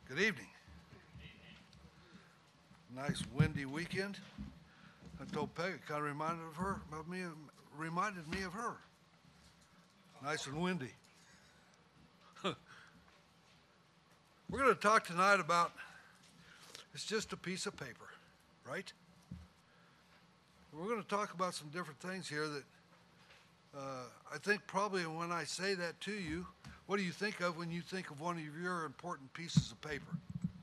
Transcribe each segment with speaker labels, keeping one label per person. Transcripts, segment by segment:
Speaker 1: Good evening. Nice windy weekend. I told Peg it kind of reminded me of her. Nice and windy. We're going to talk tonight about it's just a piece of paper, right? We're going to talk about some different things here that I think probably when I say that to you, what do you think of when you think of one of your important pieces of paper?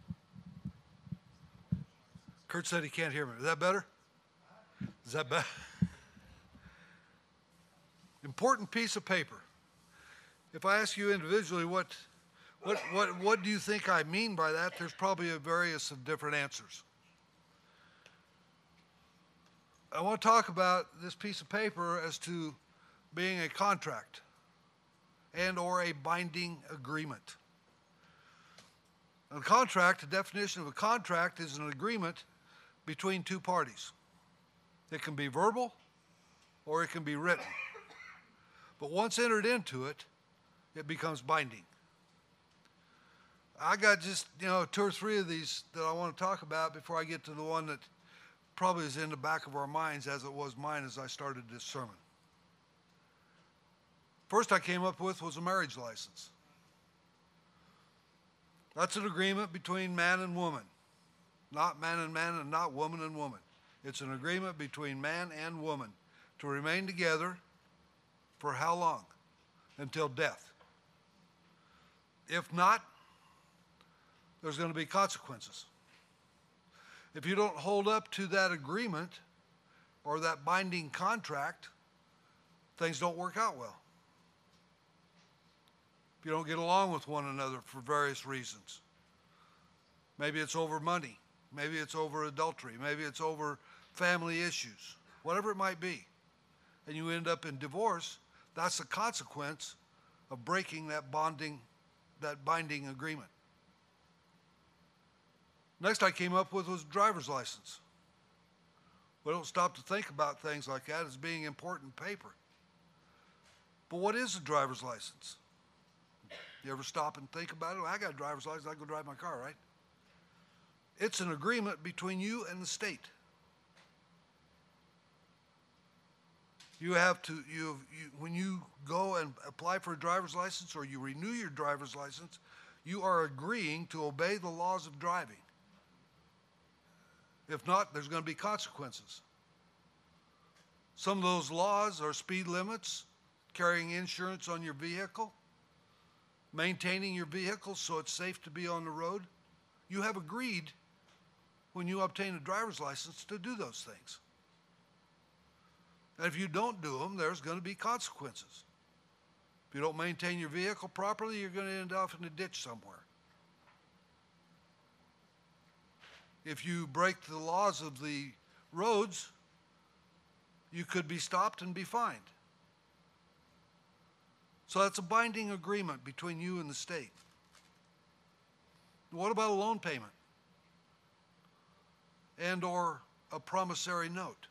Speaker 1: Kurt said he can't hear me. Is that better? Is that better? Important piece of paper. If I ask you individually what do you think I mean by that, there's probably a various of different answers. I want to talk about this piece of paper as to being a contract and or a binding agreement. A contract, the definition of a contract is an agreement between two parties. It can be verbal or it can be written. But once entered into it, it becomes binding. I got just, two or three of these that I want to talk about before I get to the one that probably is in the back of our minds as it was mine as I started this sermon. First I came up with was a marriage license. That's an agreement between man and woman. Not man and not woman and woman. It's an agreement between man and woman to remain together for how long? Until death. If not, there's going to be consequences. If you don't hold up to that agreement or that binding contract, things don't work out well. If you don't get along with one another for various reasons. Maybe it's over money. Maybe it's over adultery. Maybe it's over family issues. Whatever it might be. And you end up in divorce, that's a consequence of breaking that binding agreement. Next I came up with was driver's license. We don't stop to think about things like that as being important paper. But what is a driver's license? You ever stop and think about it? Well, I got a driver's license, I can go drive my car, right? It's an agreement between you and the state. You have to, when you go and apply for a driver's license or you renew your driver's license, you are agreeing to obey the laws of driving. If not, there's going to be consequences. Some of those laws are speed limits, carrying insurance on your vehicle, maintaining your vehicle so it's safe to be on the road. You have agreed when you obtain a driver's license to do those things. And if you don't do them, there's going to be consequences. If you don't maintain your vehicle properly, you're going to end up in a ditch somewhere. If you break the laws of the roads, you could be stopped and be fined. So that's a binding agreement between you and the state. What about a loan payment? And or a promissory note?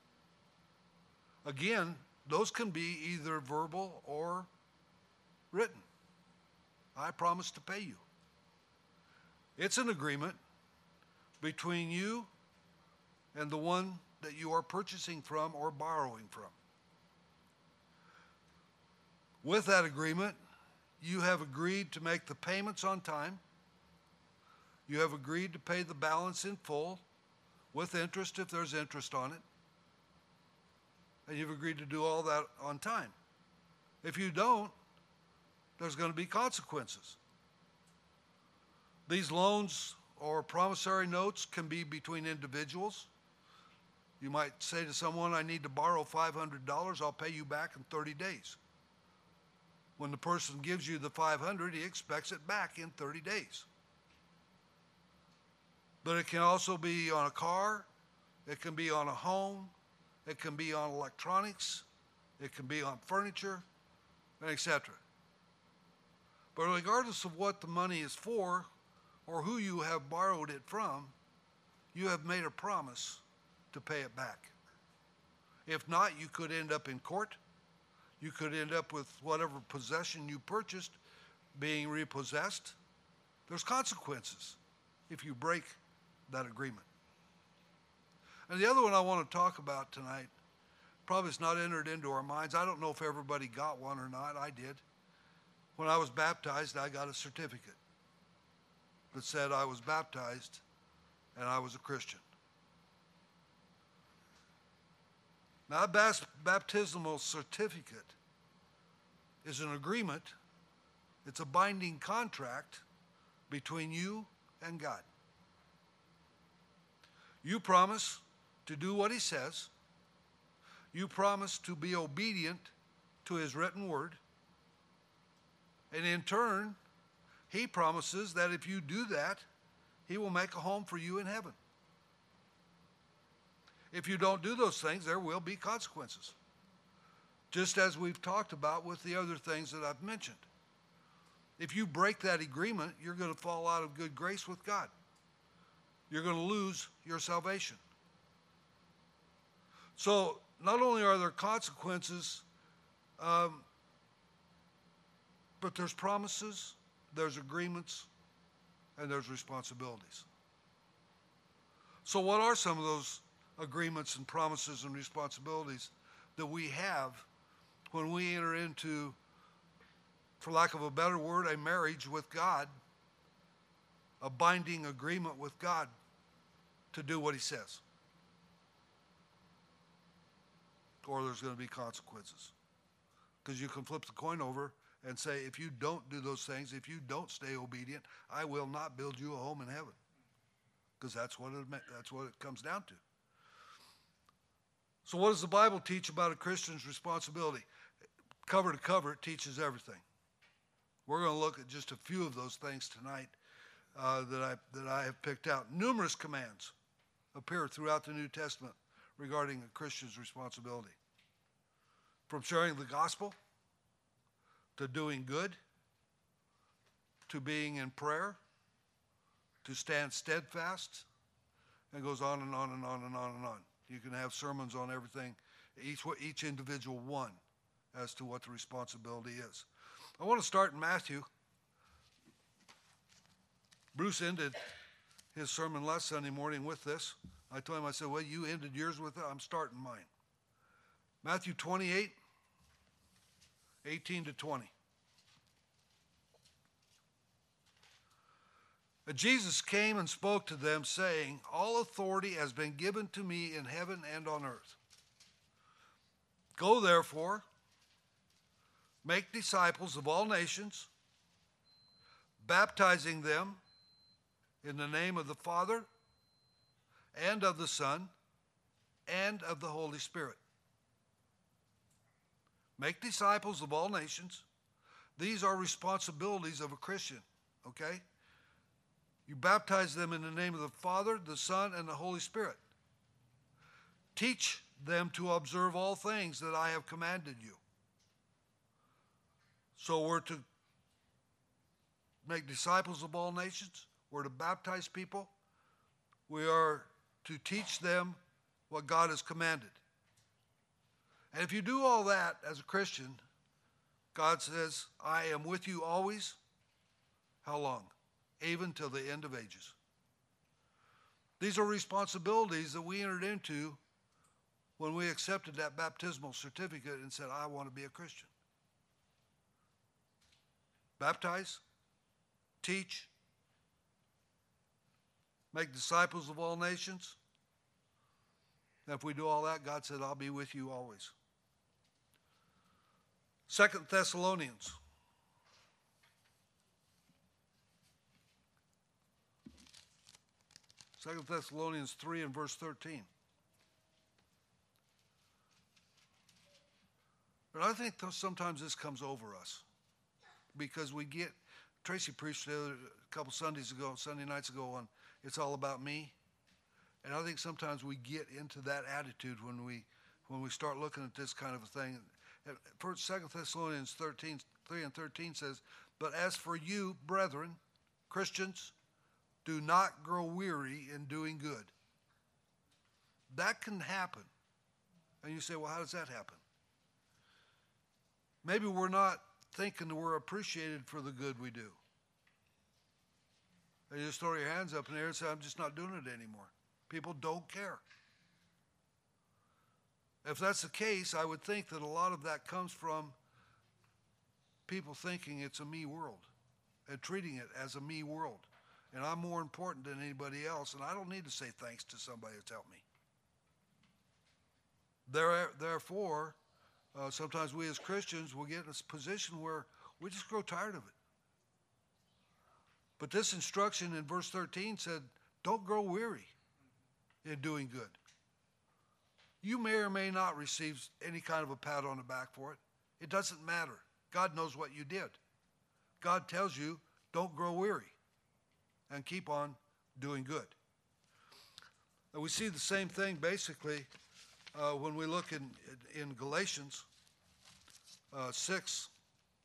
Speaker 1: Again, those can be either verbal or written. I promise to pay you. It's an agreement between you and the one that you are purchasing from or borrowing from. With that agreement, you have agreed to make the payments on time. You have agreed to pay the balance in full with interest if there's interest on it. And you've agreed to do all that on time. If you don't, there's going to be consequences. These loans or promissory notes can be between individuals. You might say to someone, I need to borrow $500, I'll pay you back in 30 days. When the person gives you the $500, he expects it back in 30 days. But it can also be on a car, it can be on a home, it can be on electronics, it can be on furniture, etc. But regardless of what the money is for, or who you have borrowed it from, you have made a promise to pay it back. If not, you could end up in court. You could end up with whatever possession you purchased being repossessed. There's consequences if you break that agreement. And the other one I want to talk about tonight, probably it's not entered into our minds. I don't know if everybody got one or not. I did. When I was baptized, I got a certificate that said I was baptized and I was a Christian. Now, that baptismal certificate is an agreement. It's a binding contract between you and God. You promise to do what he says. You promise to be obedient to his written word. And in turn, he promises that if you do that, he will make a home for you in heaven. If you don't do those things, there will be consequences. Just as we've talked about with the other things that I've mentioned. If you break that agreement, you're going to fall out of good grace with God. You're going to lose your salvation. So not only are there consequences, but there's promises, there's agreements, and there's responsibilities. So what are some of those agreements and promises and responsibilities that we have when we enter into, for lack of a better word, a marriage with God, a binding agreement with God to do what he says? Or there's going to be consequences. Because you can flip the coin over and say, if you don't do those things, if you don't stay obedient, I will not build you a home in heaven. Because that's what it comes down to. So what does the Bible teach about a Christian's responsibility? Cover to cover, it teaches everything. We're going to look at just a few of those things tonight that I have picked out. Numerous commands appear throughout the New Testament regarding a Christian's responsibility. From sharing the gospel, to doing good, to being in prayer, to stand steadfast, and goes on and on and on and on and on. You can have sermons on everything, each individual one, as to what the responsibility is. I want to start in Matthew. Bruce ended his sermon last Sunday morning with this. I told him, I said, well, you ended yours with it. I'm starting mine. Matthew 28, 18 to 20. And Jesus came and spoke to them, saying, all authority has been given to me in heaven and on earth. Go, therefore, make disciples of all nations, baptizing them in the name of the Father and of the Son and of the Holy Spirit. Make disciples of all nations. These are responsibilities of a Christian, okay? You baptize them in the name of the Father, the Son, and the Holy Spirit. Teach them to observe all things that I have commanded you. So we're to make disciples of all nations. We're to baptize people. We are to teach them what God has commanded. And if you do all that as a Christian, God says, I am with you always. How long? Even till the end of ages. These are responsibilities that we entered into when we accepted that baptismal certificate and said, I want to be a Christian. Baptize, teach, make disciples of all nations. And if we do all that, God said, I'll be with you always. 2 Thessalonians. 2 Thessalonians 3 and verse 13. But I think sometimes this comes over us because we get, Tracy preached a couple Sunday nights ago on it's all about me. And I think sometimes we get into that attitude when we start looking at this kind of a thing. 2 Thessalonians 3 and 13 says, but as for you, brethren, Christians, do not grow weary in doing good. That can happen. And you say, well, how does that happen? Maybe we're not thinking that we're appreciated for the good we do. And you just throw your hands up in the air and say, I'm just not doing it anymore. People don't care. If that's the case, I would think that a lot of that comes from people thinking it's a me world and treating it as a me world. And I'm more important than anybody else, and I don't need to say thanks to somebody that's helped me. Therefore, sometimes we as Christians will get in a position where we just grow tired of it. But this instruction in verse 13 said, don't grow weary in doing good. You may or may not receive any kind of a pat on the back for it. It doesn't matter. God knows what you did. God tells you, don't grow weary and keep on doing good. And we see the same thing basically when we look in Galatians 6.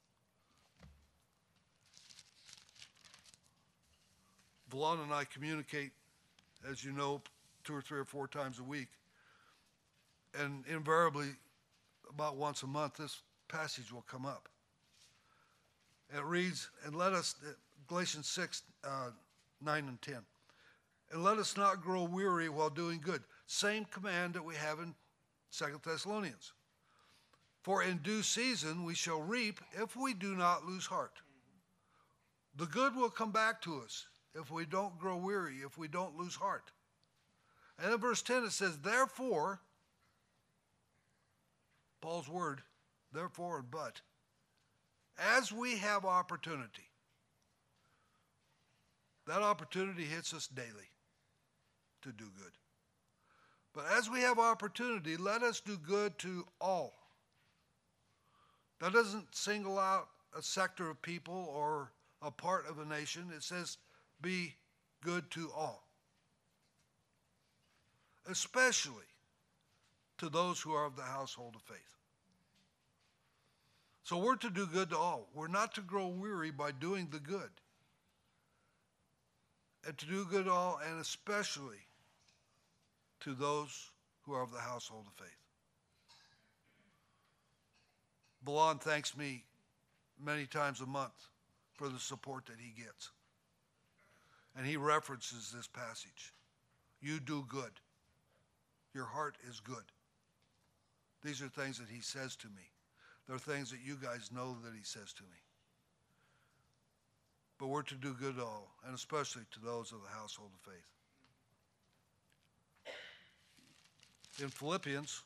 Speaker 1: Valon and I communicate, as you know, 2 or 3 or 4 times a week. And invariably, about once a month, this passage will come up. It reads, and let us, Galatians 6, 9 and 10. And let us not grow weary while doing good. Same command that we have in 2 Thessalonians. For in due season we shall reap if we do not lose heart. The good will come back to us if we don't grow weary, if we don't lose heart. And in verse 10 it says, therefore, Paul's word, therefore and but, as we have opportunity, that opportunity hits us daily to do good. But as we have opportunity, let us do good to all. That doesn't single out a sector of people or a part of a nation. It says be good to all. Especially to those who are of the household of faith. So we're to do good to all. We're not to grow weary by doing the good. And to do good to all, and especially to those who are of the household of faith. Valon thanks me many times a month for the support that he gets. And he references this passage. You do good. Your heart is good. These are things that he says to me. They're things that you guys know that he says to me. But we're to do good to all, and especially to those of the household of faith. In Philippians,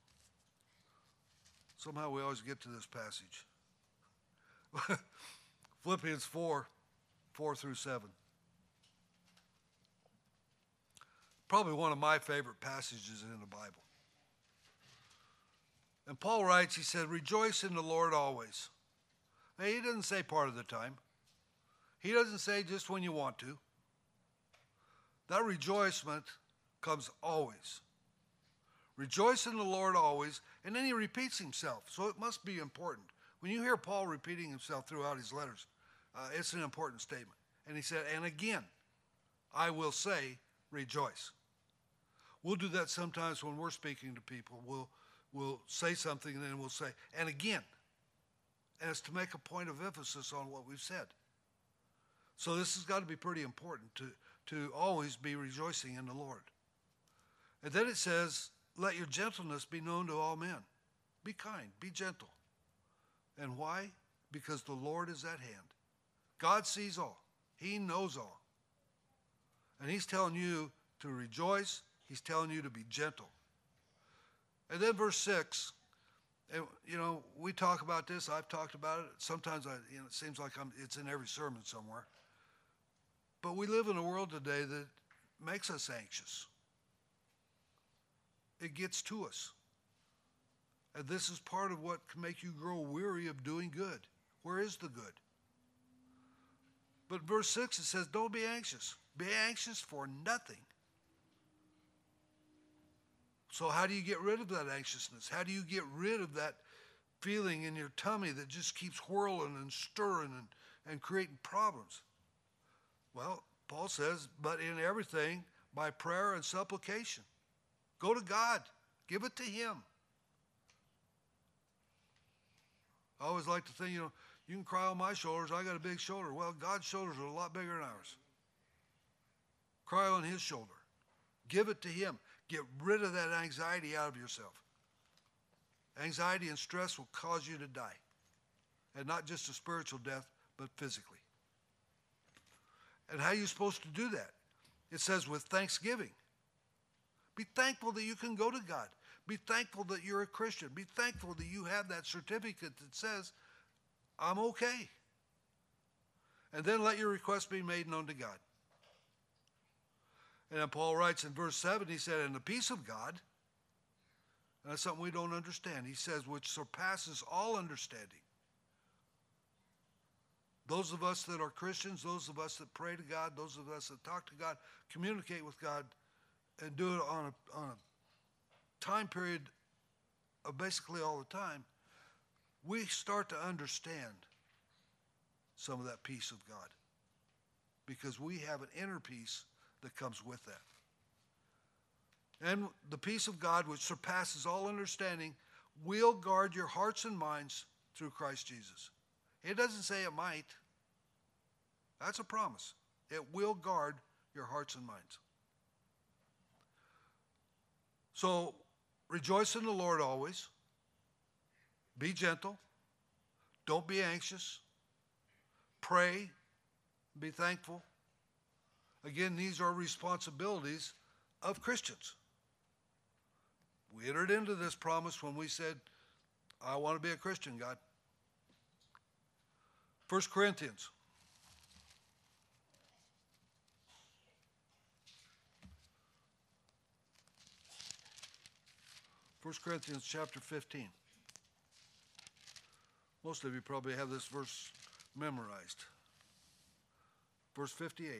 Speaker 1: somehow we always get to this passage. Philippians 4 through 7. Probably one of my favorite passages in the Bible. And Paul writes, he said, rejoice in the Lord always. Now, he doesn't say part of the time. He doesn't say just when you want to. That rejoicement comes always. Rejoice in the Lord always. And then he repeats himself. So it must be important. When you hear Paul repeating himself throughout his letters, it's an important statement. And he said, and again, I will say, rejoice. We'll do that sometimes when we're speaking to people. We'll say something and then we'll say, and again. And it's to make a point of emphasis on what we've said. So this has got to be pretty important to always be rejoicing in the Lord. And then it says, let your gentleness be known to all men. Be kind, be gentle. And why? Because the Lord is at hand. God sees all. He knows all. And he's telling you to rejoice. He's telling you to be gentle. And then verse 6, and, we talk about this. I've talked about it. Sometimes it seems like it's in every sermon somewhere. But we live in a world today that makes us anxious. It gets to us. And this is part of what can make you grow weary of doing good. Where is the good? But verse 6, it says, don't be anxious. Be anxious for nothing. So how do you get rid of that anxiousness? How do you get rid of that feeling in your tummy that just keeps whirling and stirring and creating problems? Well, Paul says, but in everything, by prayer and supplication. Go to God. Give it to him. I always like to think, you can cry on my shoulders. I got a big shoulder. Well, God's shoulders are a lot bigger than ours. Cry on his shoulder. Give it to him. Get rid of that anxiety out of yourself. Anxiety and stress will cause you to die. And not just a spiritual death, but physically. And how are you supposed to do that? It says with thanksgiving. Be thankful that you can go to God. Be thankful that you're a Christian. Be thankful that you have that certificate that says, I'm okay. And then let your request be made known to God. And then Paul writes in verse 7, he said, and the peace of God, and that's something we don't understand. He says, which surpasses all understanding. Those of us that are Christians, those of us that pray to God, those of us that talk to God, communicate with God, and do it on a time period of basically all the time, we start to understand some of that peace of God. Because we have an inner peace that comes with that. And the peace of God, which surpasses all understanding, will guard your hearts and minds through Christ Jesus. It doesn't say it might. That's a promise. It will guard your hearts and minds. So, rejoice in the Lord always. Be gentle. Don't be anxious. Pray. Be thankful. Again, these are responsibilities of Christians. We entered into this promise when we said, I want to be a Christian, God. 1 Corinthians. 1 Corinthians chapter 15. Most of you probably have this verse memorized. Verse 58.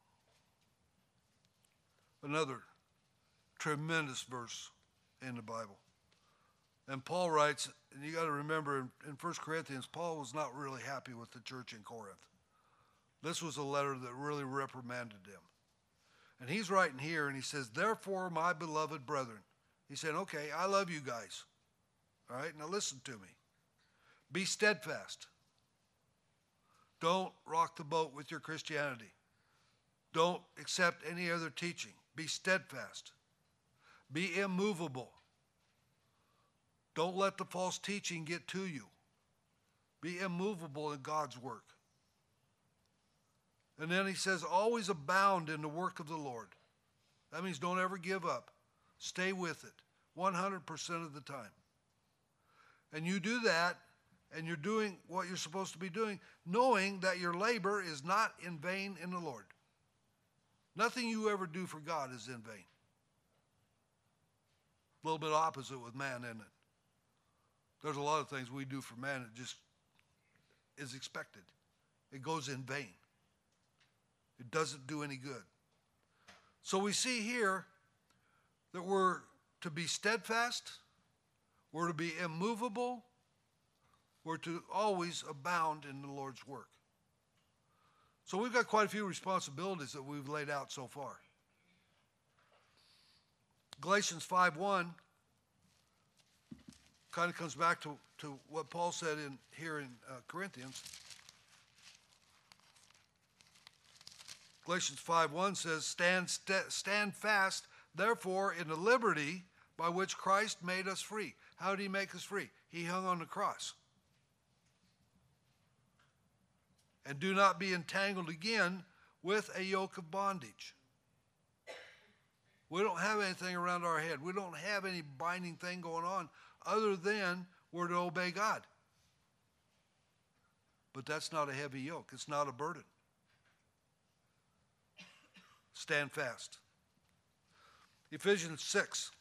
Speaker 1: Another tremendous verse in the Bible. And Paul writes, and you got to remember in 1 Corinthians, Paul was not really happy with the church in Corinth. This was a letter that really reprimanded them. And he's writing here, and he says, therefore, my beloved brethren. He said, okay, I love you guys. All right, now listen to me. Be steadfast. Don't rock the boat with your Christianity. Don't accept any other teaching. Be steadfast. Be immovable. Don't let the false teaching get to you. Be immovable in God's work. And then he says, always abound in the work of the Lord. That means don't ever give up. Stay with it 100% of the time. And you do that, and you're doing what you're supposed to be doing, knowing that your labor is not in vain in the Lord. Nothing you ever do for God is in vain. A little bit opposite with man, isn't it? There's a lot of things we do for man that just is expected. It goes in vain. It doesn't do any good. So we see here that we're to be steadfast, we're to be immovable, we're to always abound in the Lord's work. So we've got quite a few responsibilities that we've laid out so far. Galatians 5:1 kind of comes back to what Paul said here in Corinthians. Galatians 5:1 says, stand fast, therefore, in the liberty by which Christ made us free. How did he make us free? He hung on the cross. And do not be entangled again with a yoke of bondage. We don't have anything around our head. We don't have any binding thing going on other than we're to obey God. But that's not a heavy yoke. It's not a burden. Stand fast. Ephesians 6.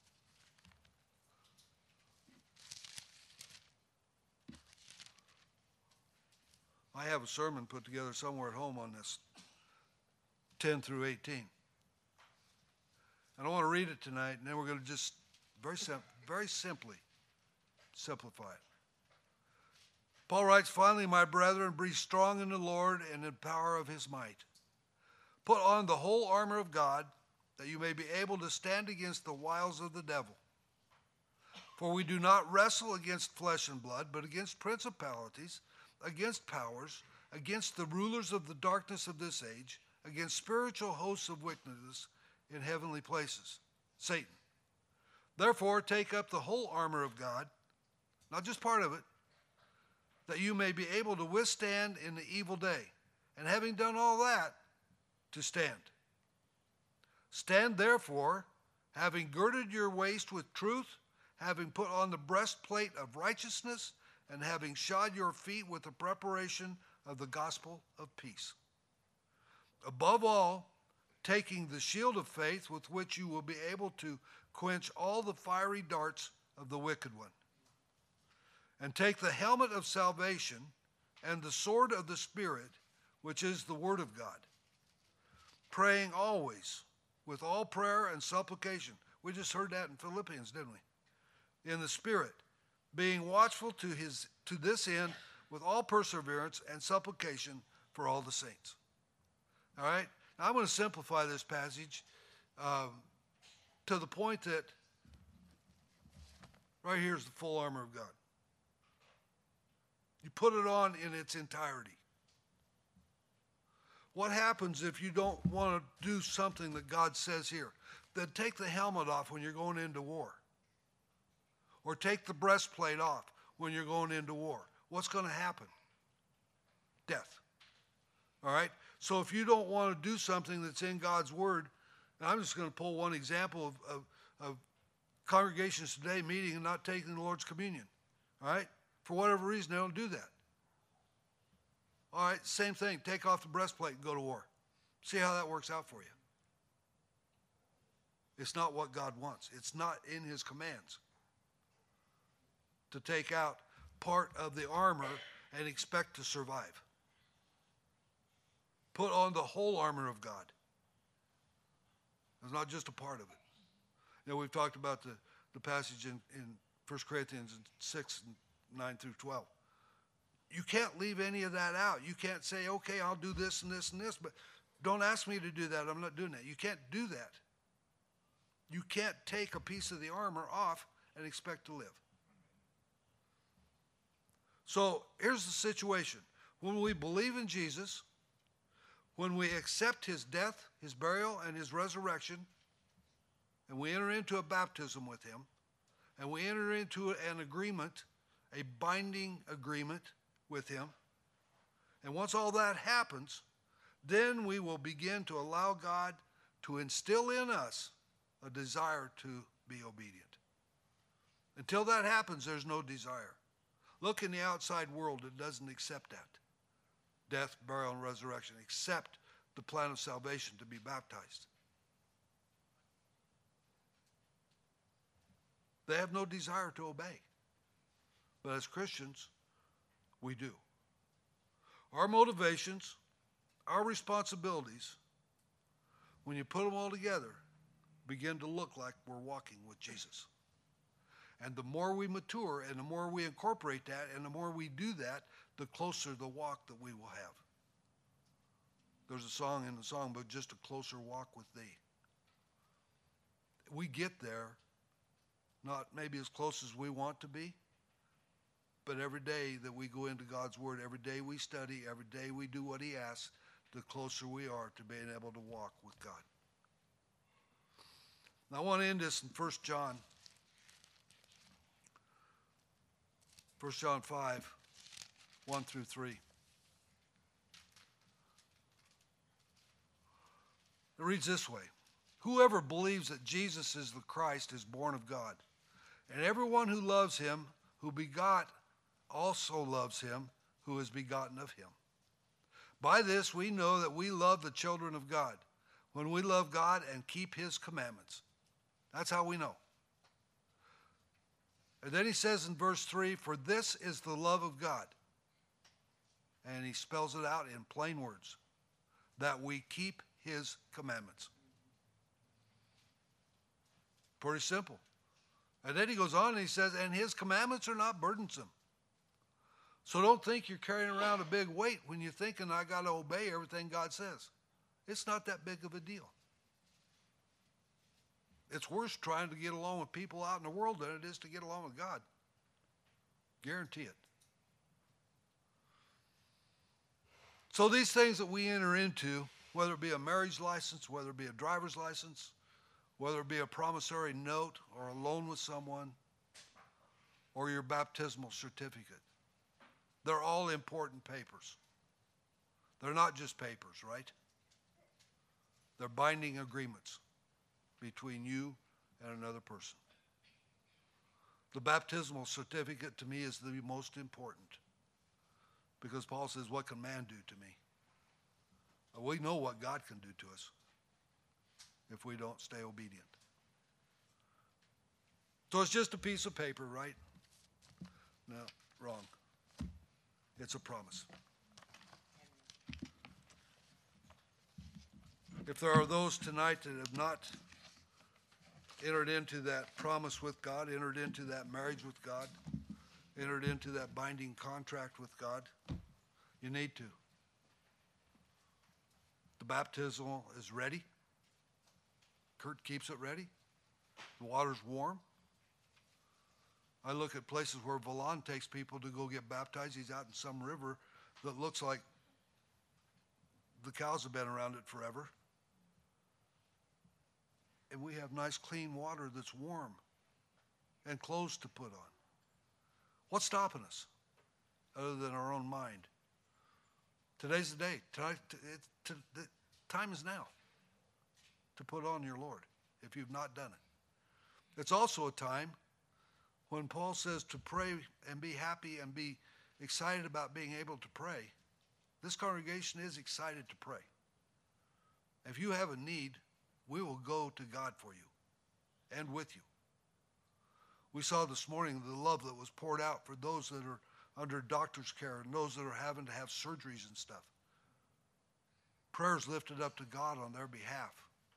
Speaker 1: I have a sermon put together somewhere at home on this, 10 through 18. And I want to read it tonight, and then we're going to just very simply simplify it. Paul writes, finally, my brethren, be strong in the Lord and in the power of his might. Put on the whole armor of God, that you may be able to stand against the wiles of the devil. For we do not wrestle against flesh and blood, but against principalities, against powers, against the rulers of the darkness of this age, against spiritual hosts of wickedness in heavenly places, Satan. Therefore, take up the whole armor of God, not just part of it, that you may be able to withstand in the evil day, and having done all that, to stand. Stand therefore, having girded your waist with truth, having put on the breastplate of righteousness, and having shod your feet with the preparation of the gospel of peace. Above all, taking the shield of faith with which you will be able to quench all the fiery darts of the wicked one. And take the helmet of salvation and the sword of the Spirit, which is the word of God, praying always with all prayer and supplication. We just heard that in Philippians, didn't we? In the Spirit, being watchful to this end with all perseverance and supplication for all the saints. All right? Now I'm going to simplify this passage to the point that right here is the full armor of God. You put it on in its entirety. What happens if you don't want to do something that God says here? Then take the helmet off when you're going into war. Or take the breastplate off when you're going into war. What's going to happen? Death. All right? So if you don't want to do something that's in God's word, and I'm just going to pull one example of congregations today meeting and not taking the Lord's communion. All right? For whatever reason, they don't do that. All right, same thing. Take off the breastplate and go to war. See how that works out for you. It's not what God wants. It's not in his commands to take out part of the armor and expect to survive. Put on the whole armor of God. It's not just a part of it. You know, we've talked about the passage in 1 Corinthians 6, 9 through 12. You can't leave any of that out. You can't say, okay, I'll do this and this and this, but don't ask me to do that. I'm not doing that. You can't do that. You can't take a piece of the armor off and expect to live. So here's the situation. When we believe in Jesus, when we accept his death, his burial, and his resurrection, and we enter into a baptism with him, and we enter into an agreement, a binding agreement with him, and once all that happens, then we will begin to allow God to instill in us a desire to be obedient. Until that happens, there's no desire. Look in the outside world, it doesn't accept that. Death, burial, and resurrection, except the plan of salvation to be baptized. They have no desire to obey. But as Christians, we do. Our motivations, our responsibilities, when you put them all together, begin to look like we're walking with Jesus. And the more we mature and the more we incorporate that and the more we do that, the closer the walk that we will have. There's a song in the song, but just a closer walk with thee. We get there, not maybe as close as we want to be, but every day that we go into God's word, every day we study, every day we do what he asks, the closer we are to being able to walk with God. Now I want to end this in 1 John 5, 1 through 3. It reads this way. Whoever believes that Jesus is the Christ is born of God. And everyone who loves him, who begot, also loves him, who is begotten of him. By this we know that we love the children of God, when we love God and keep his commandments. That's how we know. And then he says in verse 3, for this is the love of God. And he spells it out in plain words, that we keep his commandments. Pretty simple. And then he goes on and he says, and his commandments are not burdensome. So don't think you're carrying around a big weight when you're thinking, I got to obey everything God says. It's not that big of a deal. It's worse trying to get along with people out in the world than it is to get along with God. Guarantee it. So these things that we enter into whether it be a marriage license, whether it be a driver's license, whether it be a promissory note or a loan with someone, or your baptismal certificate. They're all important papers. They're not just papers, right? They're binding agreements between you and another person. The baptismal certificate to me is the most important, because Paul says, what can man do to me? We know what God can do to us if we don't stay obedient. So it's just a piece of paper, right? No, wrong. It's a promise. If there are those tonight that have not entered into that promise with God, entered into that marriage with God, entered into that binding contract with God, you need to. The baptismal is ready. Kurt keeps it ready. The water's warm. I look at places where Valon takes people to go get baptized. He's out in some river that looks like the cows have been around it forever. And we have nice clean water that's warm and clothes to put on. What's stopping us other than our own mind? Today's the day. The time is now to put on your Lord if you've not done it. It's also a time when Paul says to pray and be happy and be excited about being able to pray. This congregation is excited to pray. If you have a need, we will go to God for you and with you. We saw this morning the love that was poured out for those that are under doctor's care and those that are having to have surgeries and stuff. Prayers lifted up to God on their behalf.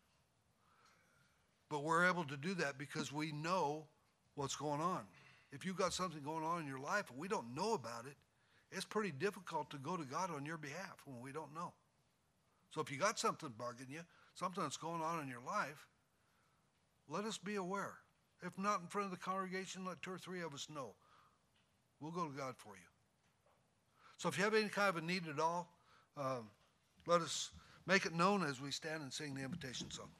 Speaker 1: But we're able to do that because we know what's going on. If you've got something going on in your life and we don't know about it, it's pretty difficult to go to God on your behalf when we don't know. So if you got something bugging you, something that's going on in your life, let us be aware. If not in front of the congregation, let 2 or 3 of us know. We'll go to God for you. So if you have any kind of a need at all, let us make it known as we stand and sing the invitation song.